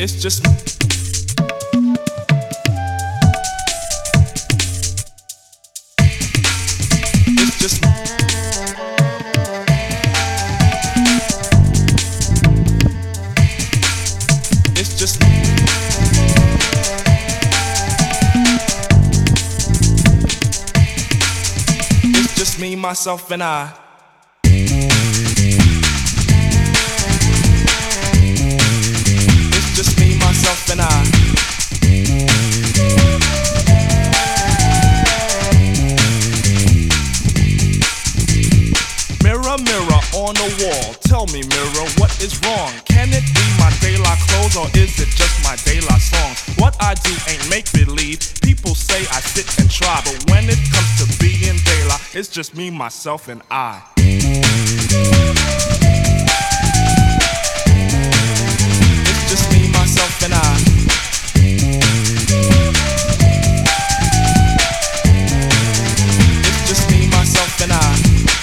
It's just It's just It's just It's just me, myself, and I. It's just me, myself, and I. Mirror, mirror on the wall, tell me, mirror, what is wrong? Can it be my daylight clothes or is it just my daylight song? What I do ain't make-believe. People say I sit and try, but when it comes to being daylight, it's just me, myself, and I. It's just me, myself, and I. It's just me, myself, and I.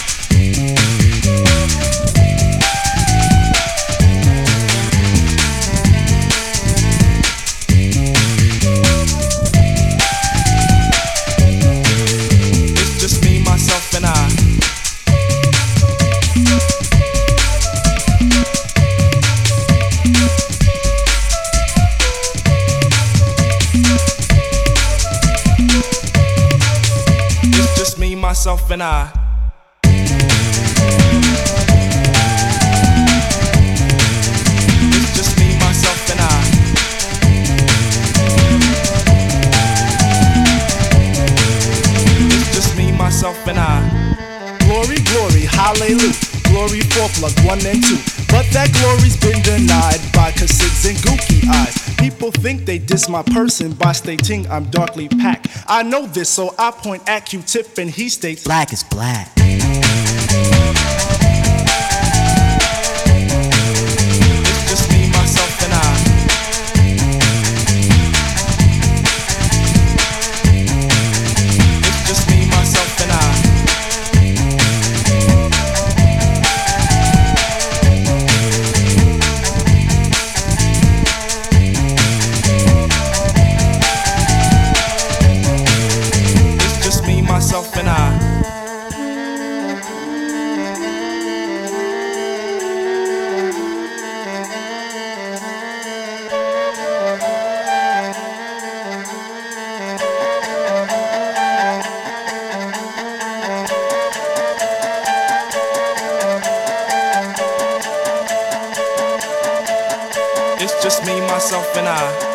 Myself and I. It's just me, myself and I. It's just me, myself and I. Glory, glory, hallelujah. Glory for plug 1 and 2. But that glory's been denied by Casids and Gookie eyes. People think they diss my person by stating I'm darkly packed. I know this, so I point at Q-Tip and he states black is black. It's just me, myself, and I. It's just me, myself, and I. Myself and I. It's just me, myself, and I.